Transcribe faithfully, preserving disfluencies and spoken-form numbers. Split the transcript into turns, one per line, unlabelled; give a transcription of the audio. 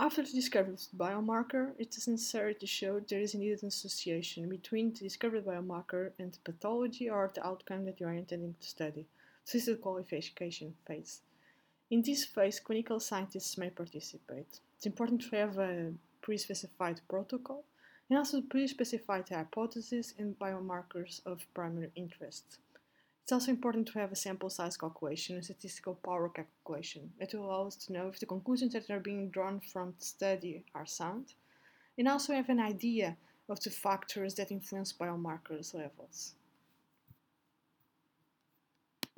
After the discovery of the biomarker, it is necessary to show there is indeed an association between the discovered biomarker and the pathology or the outcome that you are intending to study. This is the qualification phase. In this phase, clinical scientists may participate. It's important to have a pre-specified protocol and also pre-specified hypotheses and biomarkers of primary interest. It's also important to have a sample size calculation, a statistical power calculation, that will allow us to know if the conclusions that are being drawn from the study are sound, and also have an idea of the factors that influence biomarkers levels.